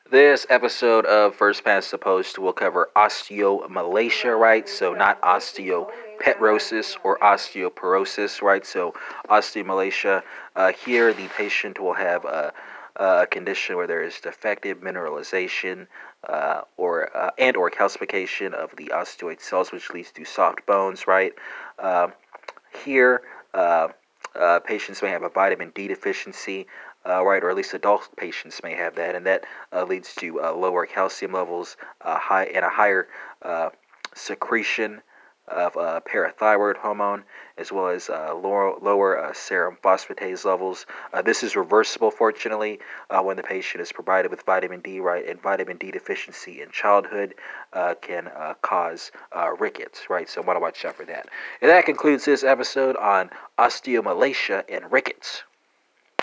This episode of First Past the Post will cover osteomalacia, right? So not osteopetrosis or osteoporosis, right? So osteomalacia. Here, the patient will have a condition where there is defective mineralization or calcification of the osteoid cells, which leads to soft bones, right? Uh, Here, patients may have a vitamin D deficiency, right, or at least adult patients may have that, and that leads to lower calcium levels, a higher secretion of parathyroid hormone, as well as lower serum phosphatase levels. This is reversible, fortunately, when the patient is provided with vitamin D, right? And vitamin D deficiency in childhood can cause rickets, right? So I want to watch out for that. And that concludes this episode on osteomalacia and rickets.